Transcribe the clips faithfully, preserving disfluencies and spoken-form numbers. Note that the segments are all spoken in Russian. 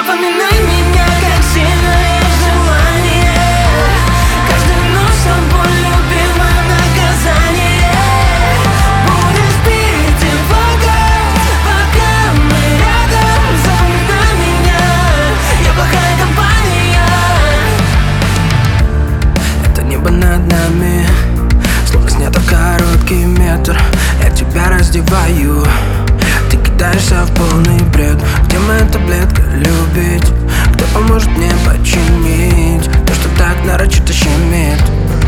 Запоминай меня, как сильное желание. Каждую ночь с тобой, любимое наказание. Будешь пить и плакать, пока мы рядом. Запоминай меня, я плохая компания. Это небо над нами, словно снято короткий метр. Я тебя раздеваю, ты кидаешься в полный бред. Где моя таблетка любить? Кто поможет мне починить то, что так нарочито щемит?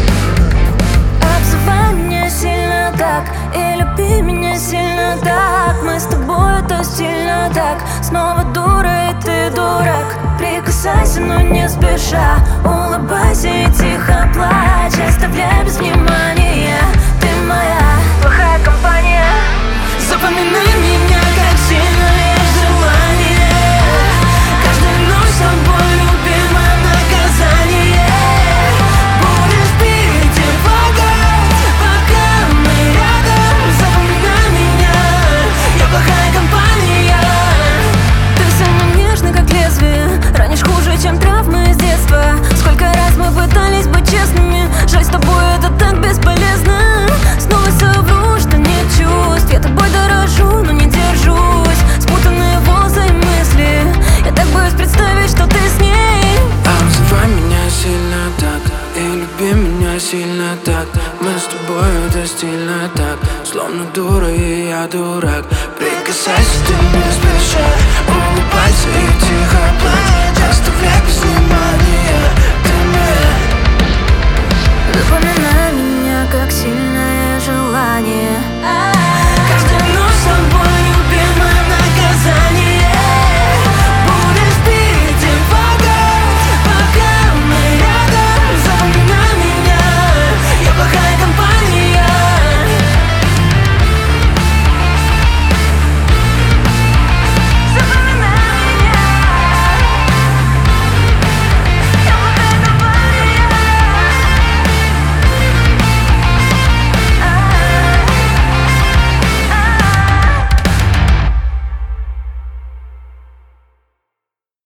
Обзывай меня сильно так и люби меня сильно так. Мы с тобой это стильно так. Снова дура и ты дурак. Прикасайся, но не спеша. Улыбайся и тихо плачь. Оставляй без внимания. Ты моя плохая компания. Запоминай меня, как сильное желание. Каждую ночь с тобой, любимое наказание. Будешь пить и плакать, пока мы рядом. Запоминай меня, я плохая компания. Ты со мной нежный, как лезвие. Ранишь хуже, чем травмы из детства. Сколько раз мы пытались быть честными. Жаль, с тобой это так бесполезно. Снова совру, что нет чувств. Я тобой дорожу, но не держусь. Спутанные волосы и мысли. Я так боюсь представить, что ты с ней. Обзывай меня сильно так и люби меня сильно так. Мы с тобой это стильно так. Словно дура и я дурак. Прикасайся, ты не спеша.